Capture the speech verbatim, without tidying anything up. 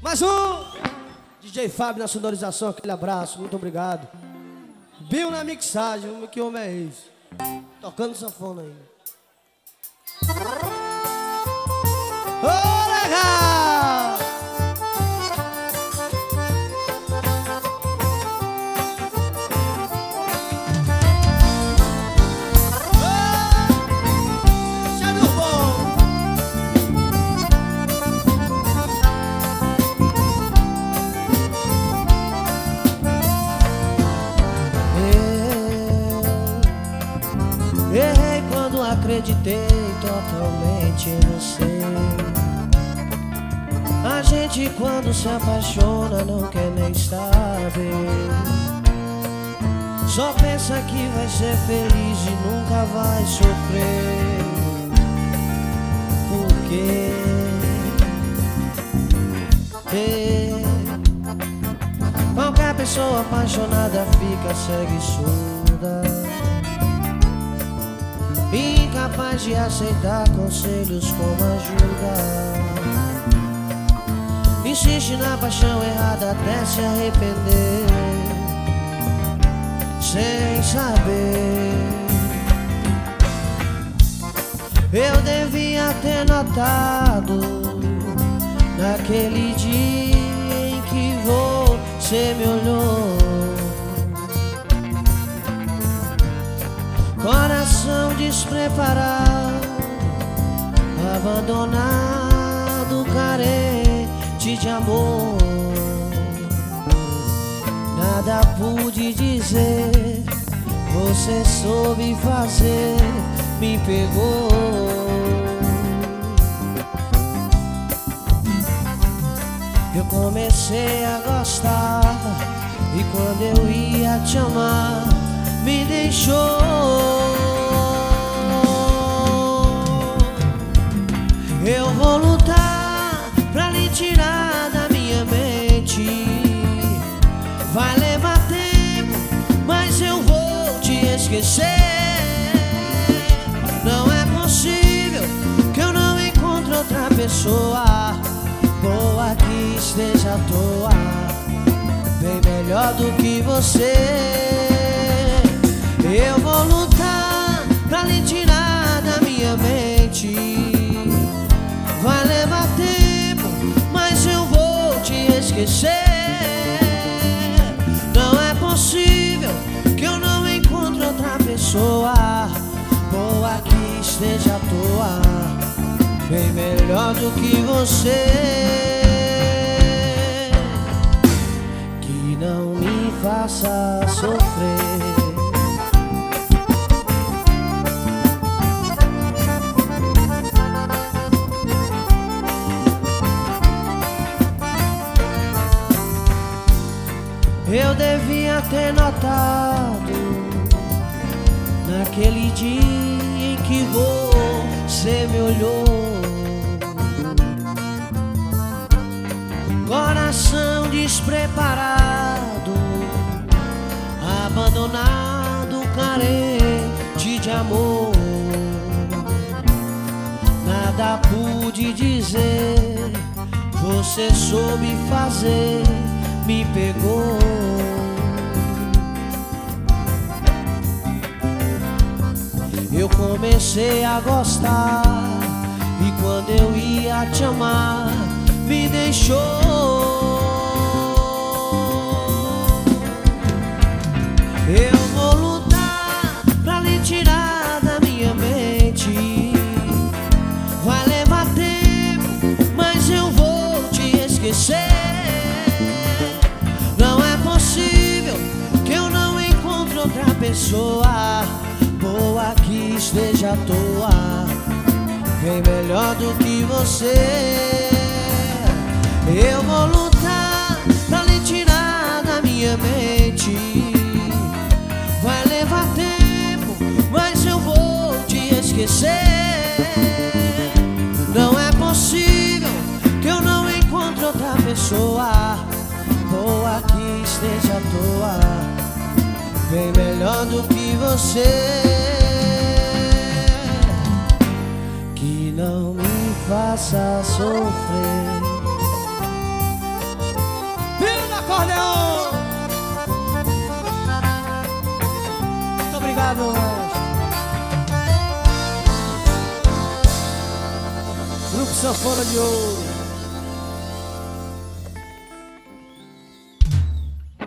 Mais um! D J Fábio na sonorização, aquele abraço, muito obrigado. Bill na mixagem, que homem é esse? Tocando sanfona aí. Ô, legal! Errei quando acreditei totalmente em você. A gente quando se apaixona não quer nem saber. Só pensa que vai ser feliz e nunca vai sofrer. Por quê? É. Qualquer pessoa apaixonada fica cega e surda, incapaz de aceitar conselhos como ajuda. Insiste na paixão errada até se arrepender, sem saber. Eu devia ter notado naquele dia em que você me olhou. Coração despreparado, abandonado, carente de amor. Nada pude dizer, você soube fazer, me pegou. Eu comecei a gostar e quando eu ia te amar, me deixou. Eu vou lutar pra lhe tirar da minha mente. Vai levar tempo, mas eu vou te esquecer. Não é possível que eu não encontre outra pessoa boa que esteja à toa, bem melhor do que você. Eu vou lutar pra lhe tirar da minha mente. Vai levar tempo, mas eu vou te esquecer. Não é possível que eu não encontre outra pessoa boa que esteja à toa, bem melhor do que você, que não me faça sofrer. Eu devia ter notado naquele dia em que você me olhou. Coração despreparado, abandonado, carente de amor. Nada pude dizer, você soube fazer, me pegou. Eu comecei a gostar e quando eu ia te amar, me deixou. Eu vou lutar pra lhe tirar da minha mente. Vai levar tempo, mas eu vou te esquecer. Não é possível que eu não encontre outra pessoa boa que esteja à toa, bem melhor do que você. Eu vou lutar pra lhe tirar da minha mente. Vai levar tempo, mas eu vou te esquecer. Não é possível que eu não encontre outra pessoa boa que esteja à toa, bem melhor do que você, que não me faça sofrer. Obrigado, meu mestre. Grupo Sanfona de Ouro.